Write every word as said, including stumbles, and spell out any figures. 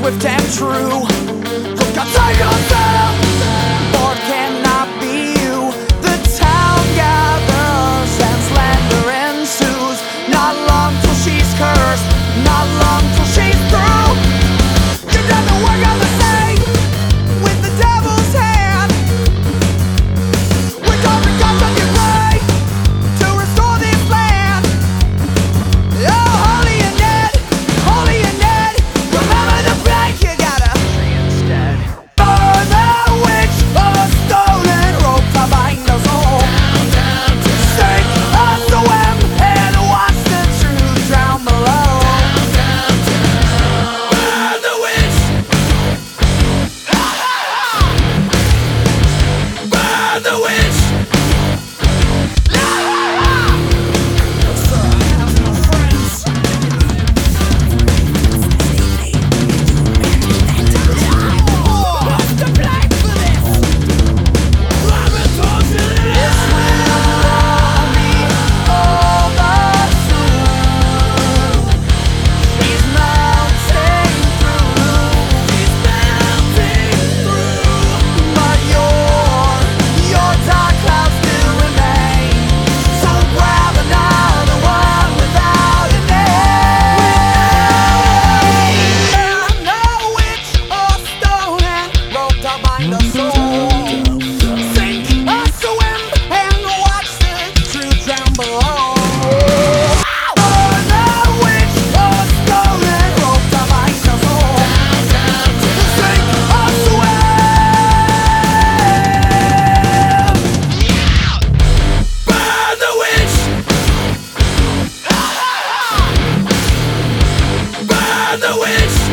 swift and true. Look outside yourself, for it cannot be you. The town gathers and slander ensues. Not long till she's cursed, not long till she's through. You've done the work of the saint with the devil's hand. With all the gods on your way to restore this land. Oh, holy and dead, holy and dead. Remember the bank, you gotta instead. Burn the witch, a stolen rope to bind us all. Sink us to swim and watch the truth drown below. Burn the witch. Burn the witch. The witch!